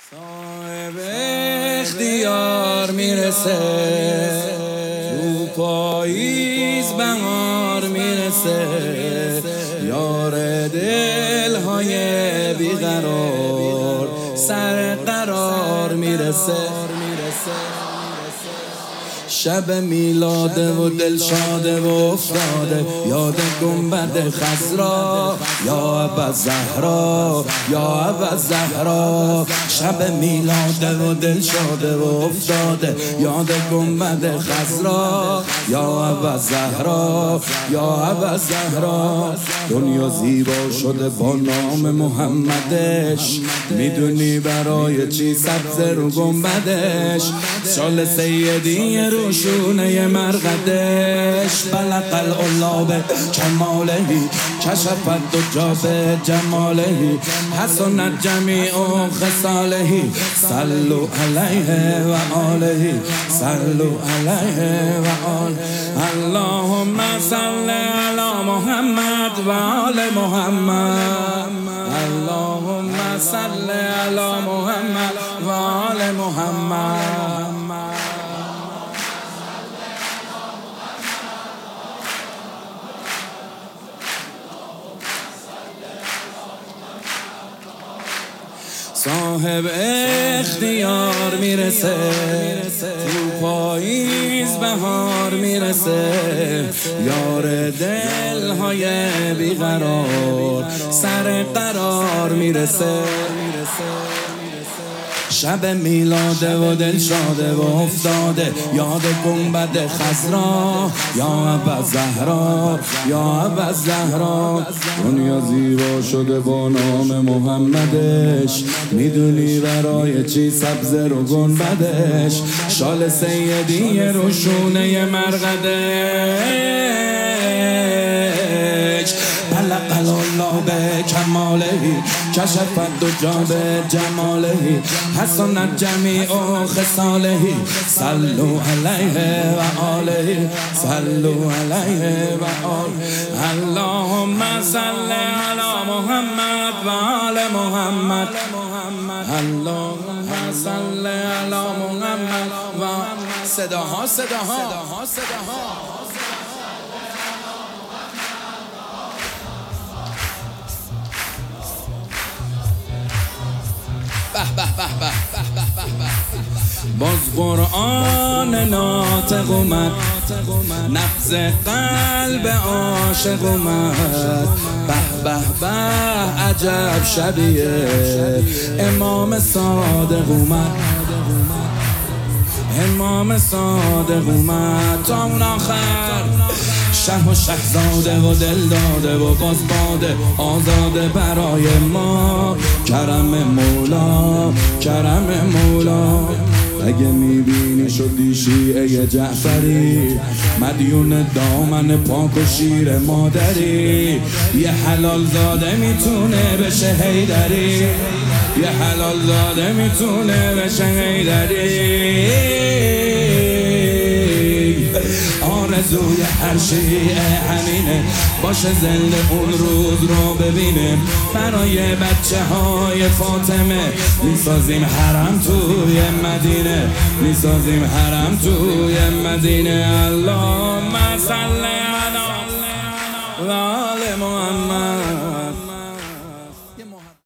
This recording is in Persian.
صاحب اختیار میرسه، تو پاییز بهار میرسه، یار دلهای بیقرار سر قرار میرسه. شب میلاده و دل شاده و افتاده، یاد گنبد خضرا یا ابوالزهرا یا ابوالزهرا. شب میلاده و دل شاده و افتاده، یاد گنبد خضرا یا ابوالزهرا یا ابوالزهرا. دنیا زیبا شده با نام محمدش، میدونی برای چی سبز رو گنبدش؟ شال سیدی روشونه مرقدش، بلق العلا به کمالهی، کشف الدجا به جمالهی، حسنت جمیع خصالهی، صلوا علیه و آله، صلوا علیه و آله. اللهم صل علی محمد و آل محمد، اللهم صل علی محمد و آل محمد. صاحب اختیار میرسه، تو پاییز بهار میرسه، یار دلهای بیقرار سر قرار میرسه. شب میلاده و دل شاده و افتاده، یاد گنبد خضرا یا ابوالزهرا یا ابوالزهرا. دنیا زیبا شده با نام محمدش، میدونی برای چی سبز رو گنبدش؟ شال سیدی روشونه مرقدش، بلق العلا به کمالهی، کشف الدجا به جمالهی، حسنت جمیع خصالهی، صلوا علیه و آله، صلوا علیه و آله. اللهم صل علی محمد و آل محمد، اللهم صل علی محمد و صداها باز قرآن ناطق اومد، نبض قلب عاشق اومد. به به به عجب شبیه، امام صادق اومد، امام صادق اومد. تا اون آخر شه و شهزاده و دل داده و باز باده آزاده برای ما. کرم مولا، کرم مولا. اگه میبینی شدی شیعه جعفری، مدیون دامن پاک و شیر مادری، یه حلال زاده میتونه بشه حیدری، یه حلال زاده میتونه بشه حیدری. آرزوی هر شیعه همینه، باشه زنده اون روز رو ببینه. برای بچه های فاطمه میسازیم حرم توی مدینه، میسازیم حرم توی مدینه. اللهم صل علی و آل محمد.